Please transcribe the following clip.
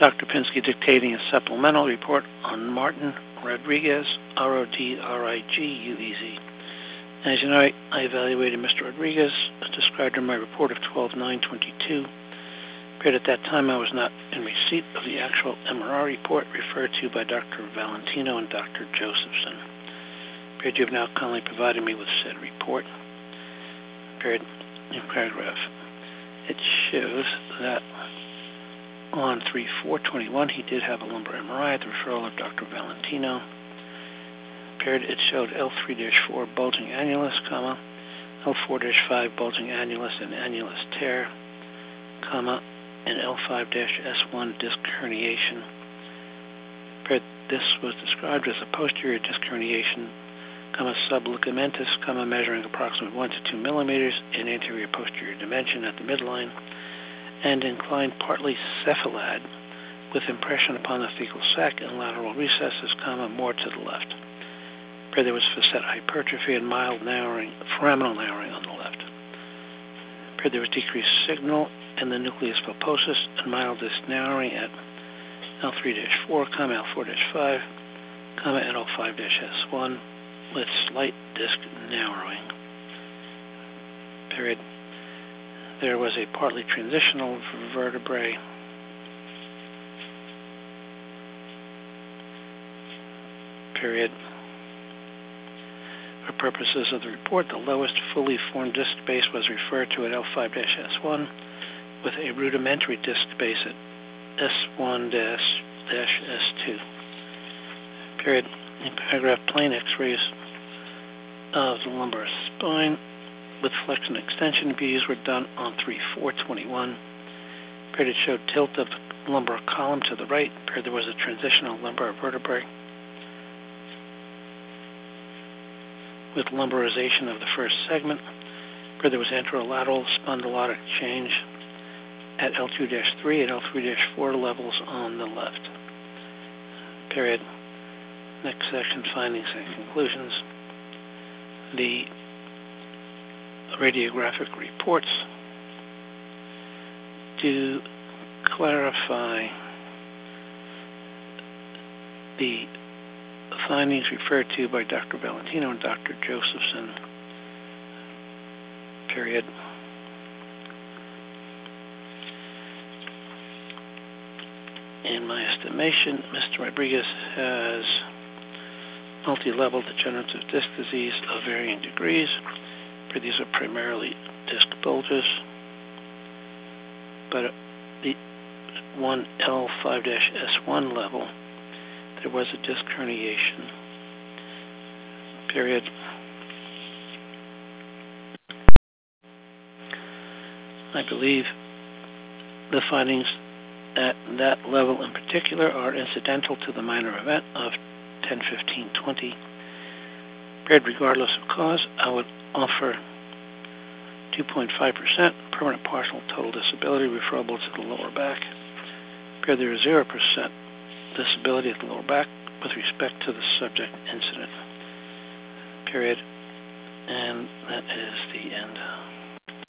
Dr. Pinsky dictating a supplemental report on Martin Rodriguez, R-O-D-R-I-G-U-E-Z. As you know, I evaluated Mr. Rodriguez, as described in my report of 12/9/22. At that time, I was not in receipt of the actual MRI report referred to by Dr. Valentino and Dr. Josephson. You have now kindly provided me with said report. In paragraph, it shows that on 3/4/21, he did have a lumbar MRI at the referral of Dr. Valentino. It showed L3-4 bulging annulus, L4-5 bulging annulus and annulus tear, and L5-S1 disc herniation. This was described as a posterior disc herniation, subligamentous, measuring approximately 1 to 2 millimeters in anterior posterior dimension at the midline, and inclined partly cephalad with impression upon the fecal sac and lateral recesses, more to the left. There was facet hypertrophy and mild narrowing, foraminal narrowing on the left. There was decreased signal in the nucleus pulposus and mild disc narrowing at L3-4, L4-5, and L5-S1 with slight disc narrowing. There was a partly transitional vertebrae. For purposes of the report, the lowest fully formed disc space was referred to at L5-S1 with a rudimentary disc space at S1-S2. In paragraph, plain x-rays of the lumbar spine with flexion extension views were done on 3/4/21. It showed tilt of the lumbar column to the right. There was a transitional lumbar vertebrae with lumbarization of the first segment. There was anterolateral spondylotic change at L2-3 and L3-4 levels on the left. Next section, findings and conclusions. The radiographic reports to clarify the findings referred to by Dr. Valentino and Dr. Josephson. In my estimation, Mr. Rodriguez has multi-level degenerative disc disease of varying degrees. These are primarily disc bulges, but at the 1 L5-S1 level, there was a disc herniation. I believe the findings at that level in particular are incidental to the minor event of 10/15/20. Regardless of cause, I would offer 2.5% permanent partial total disability referable to the lower back. There is 0% disability at the lower back with respect to the subject incident. And that is the end.